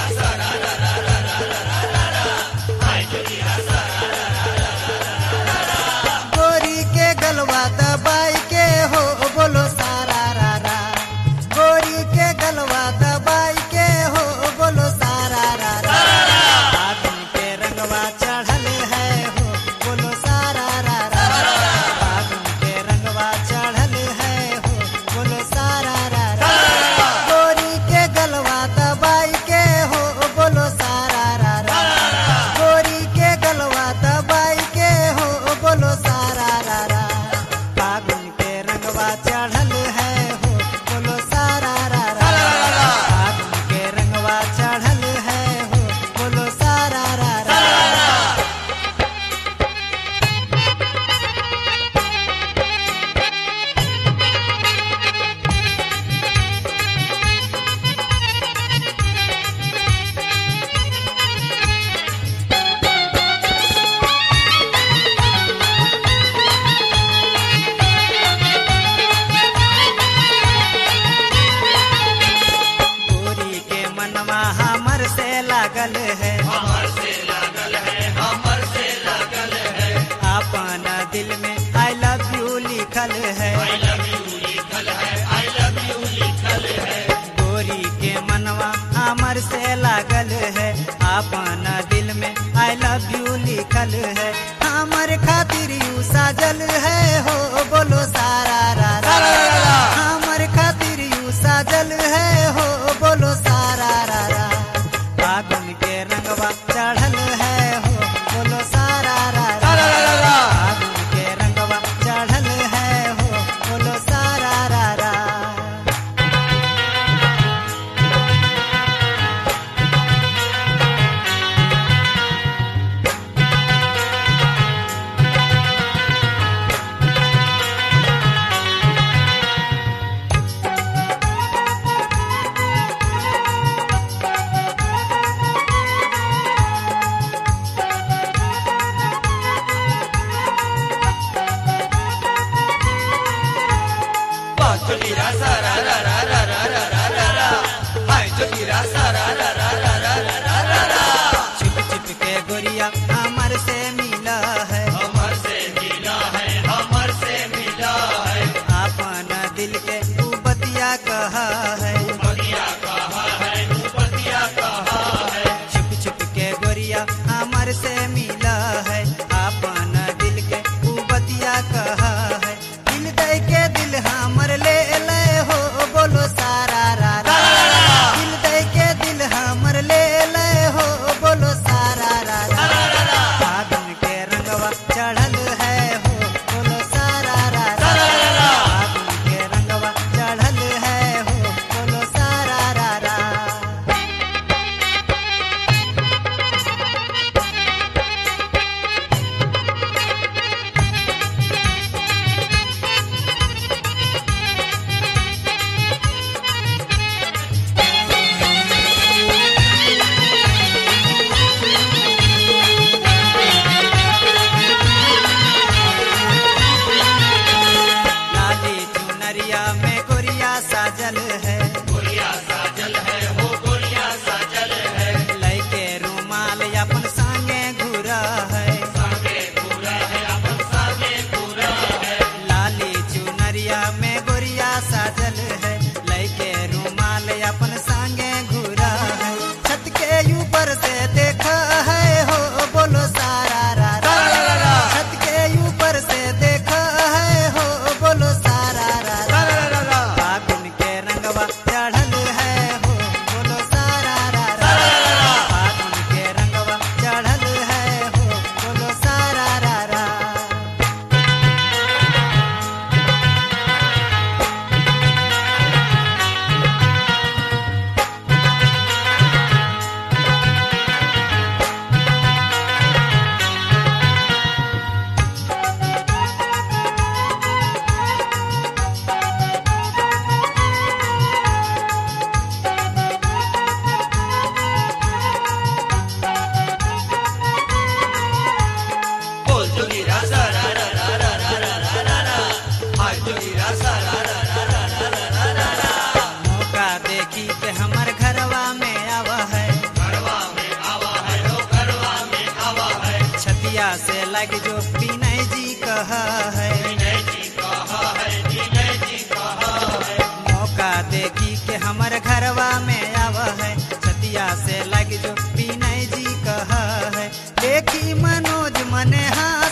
गोरी के गलवा दबाई के हो बोलो सारा रा रा। गोरी के गलवा दबाई के हो बोलो सारा रा रा। फागुन के रंगवा चढ़ल है हो बोलो सारा रा रा। फागुन के रंगवा चढ़ल है हो बोलो सारा रा रा। गोरी के गलवा दबाई के हो बोलो सारा रा रा। गोरी के गलवा दबाई के हो बोलो सारा रा रा। फागुन के रंगवा चढ़ल है हो बोलो सारा रा रा। फागुन के रंगवा चढ़ल है हो बोलो सारा रा रा। गोरी के मनवा हमर से लागल है, अपन दिल में आई लव यू लिखल है। गोरी के मनवा हमर से लागल है, अपन दिल में आई लव यू लिखल है। हमर खातिर यू साजल है हो बोलो सारा रा रा। हमर खातिर यू साजल है हो बोलो सारा रा रा। फागुन के रंगवा चढ़ छतिया से लग जो विनय जी कहा है, मौका देखी के हमर घरवा में आवा है, छतिया से लग जो विनय जी कहा है। देखी मनोज मने हाँ